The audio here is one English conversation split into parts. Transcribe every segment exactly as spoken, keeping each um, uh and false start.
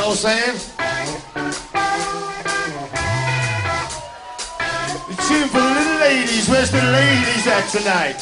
know what I'm saying? The tune for the little ladies. Where's the ladies at tonight?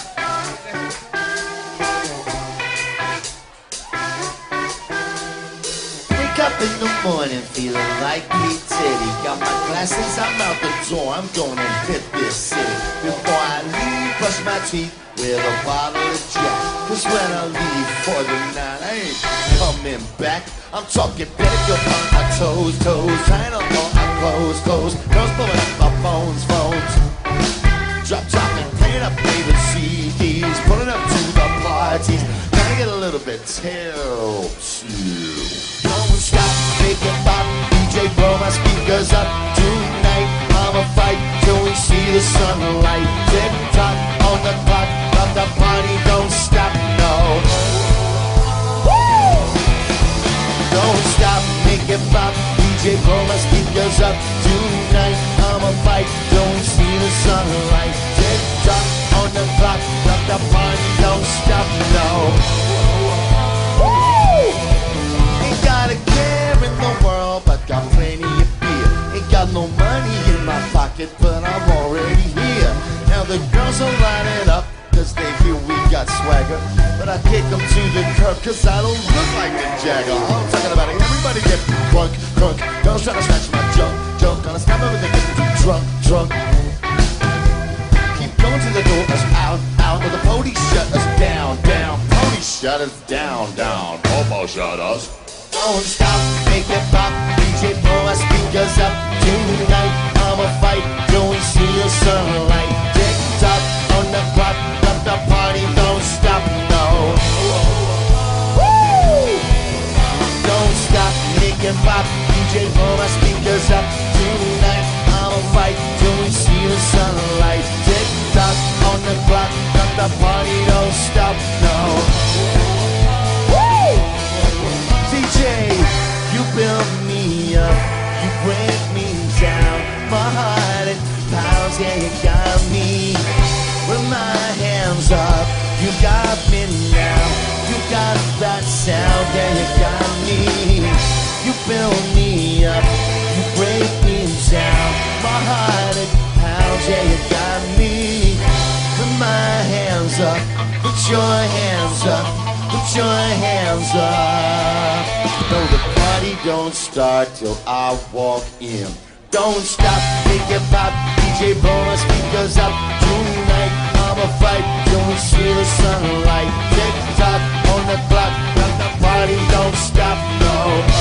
Wake up in the morning feeling like P. Teddy. Got my glasses, I'm out the door. I'm gonna hit this city. Before I leave, brush my teeth with a bottle of Jack. Cause when I leave for the night, I ain't coming back. I'm talking pedicure on my toes, toes. Trying on all my clothes, clothes. Girls blowing up my phones, phones. Drop top and playing up favorite C Ds. Pulling up to the parties. Trying to get a little bit tipsy. Don't stop, make it pop. D J, blow my speakers up. Tonight, I'ma fight till we see the sunlight. Tick tock on the clock. But the party don't stop, no. Woo! Don't stop, make it pop. D J, blow my speakers up. Tonight, I'ma fight till we see the sunlight. Tick tock on the clock. But the party don't stop, no. Woo! Ain't got a care in the world, but got plenty of beer. Ain't got no money in my pocket, but I'm already here. Now the girls are lining up, cause they hear we got swagger. But I kick them to the curb, cause I don't look like Mick Jagger. I'm talking about it, everybody get drunk, drunk. Girls trying to snatch my junk, junk. Gonna stop everything, get too drunk, drunk. Keep going to the door, us out, out. But the police shut us down, down. Police shut us down, down. Almost shut us. Don't stop, make it pop. D J, blow my speakers up. Tonight, I'ma fight till we see the sunlight. Tick tock on the clock, but the party don't stop, no. Woo! Don't stop, make it pop. D J, blow my speakers up. Tonight, I'ma fight till we see the sunlight. Tick tock on the clock, but the party don't stop, no. D J, you build me up, you break me down. My heart it pounds, yeah, you got me. With my hands up, you got me now. You got that sound, yeah, you got me. You build me up, you break me down. My heart it pounds, yeah, you got me. With my hands up, put your hands up. Put your hands up. No, the party don't start till I walk in. Don't stop, make it pop. D J, blow my speakers up. Tonight, I'ma fight till we see the sunlight. Tick tock on the clock, but the party don't stop, no.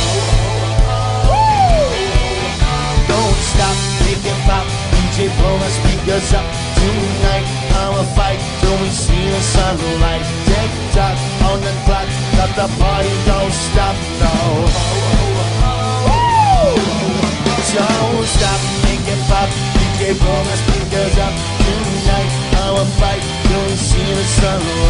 Woo! Don't stop, make it pop. D J, blow my speakers up. Tonight, I'ma fight till we see the sunlight. Tick tock on the clock, but the party don't stop, no. Woo! Don't stop, make it pop. D J, blow my speakers up. Tonight, I'ma fight till we see the sunlight.